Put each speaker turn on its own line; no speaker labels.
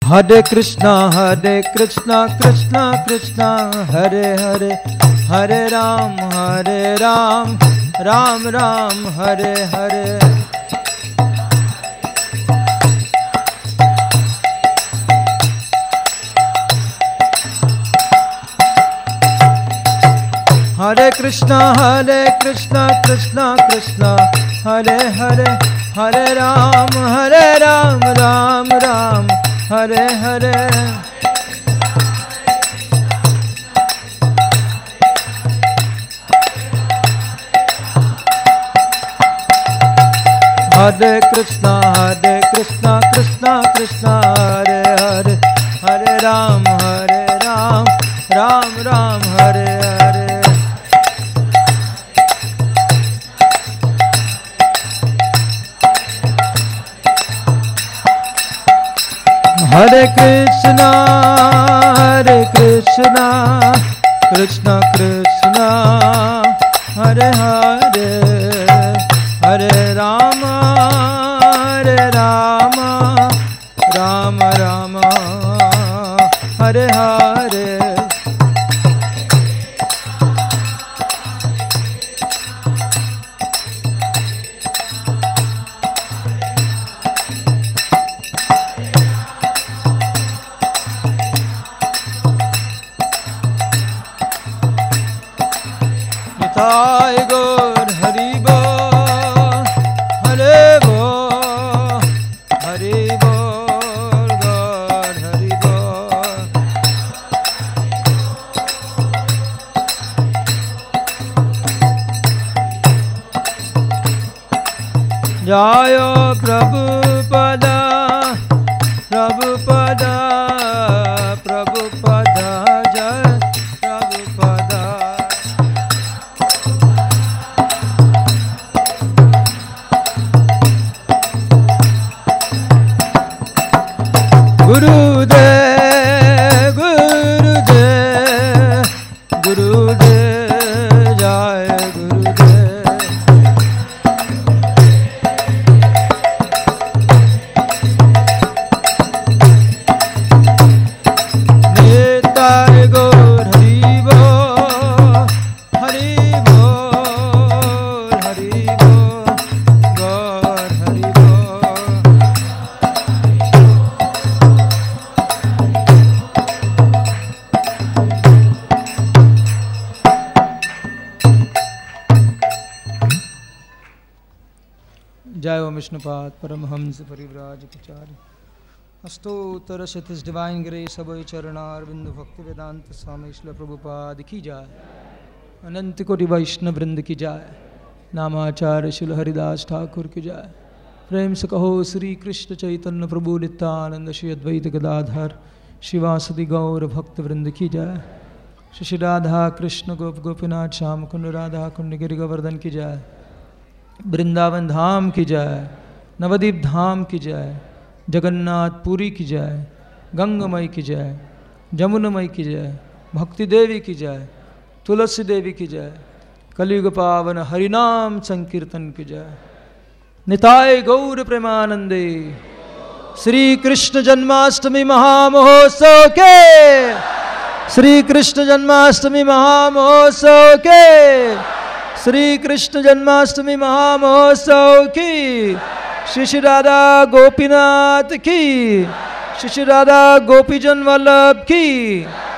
Hare Krishna Krishna Krishna Hare Hare, Hare Ram Ram Ram Hare Hare. Hare Krishna Krishna Krishna Hare Hare, Hare Ram Ram Ram Hare Hare. Hare Krishna Krishna Krishna Hare Hare, Hare Ram Ram Ram Hare Hare. Hare Krishna Krishna Krishna Hare Hare, Hare Rama Rama Rama Hare Hare. Nitai Gaur Hari Bol, Hare Bol, Hari Bol, Gaur Hari Bol. Jayo Prabhupada Prabhupada Prabhupada Jai Prabhupada. Gurudev Gurudev Gurudev Jai Gurudev. Nitai Gaur Hari Bol, Hari Bol, Hari Bol, Gaur Hari Bol. Jai Om Vishnupat Paramahams Parivrajapachari. Astottara His Divine Grace Abhay Charanar Bindu Bhakti Vedanta Swami Srila Prabhupada ki jai. Anant Koti Vaishnav Vrind ki jai. Namacharya Srila Haridas Thakur ki jai. Prem se kaho Sri Krishna Chaitanya Prabhu Nityananda Shri Advaita Gadadhar Shivasadi Gaur Bhakta Vrind ki jai. Shri Radha Krishna Gop Gopinath Sham Kund Radha Kund Giri Govardhan ki jai. Vrindavan धाम की जय, नवदीप धाम की जय, जगन्नाथ पुरी की जय, गंगामई की जय, जमुनामई की जय, भक्ति देवी की जय, तुलसी देवी की जय, कलियुग पावन हरिनाम संकीर्तन की जय. निताय गौर प्रेमानंदे. श्री कृष्ण जन्माष्टमी महामहोत्सव के, श्री कृष्ण जन्माष्टमी महामहोत्सव के, श्री कृष्ण जन्माष्टमी महामहोत्सव की, श्री राधा गोपीनाथ की, श्री राधा गोपीजन वल्लभ की.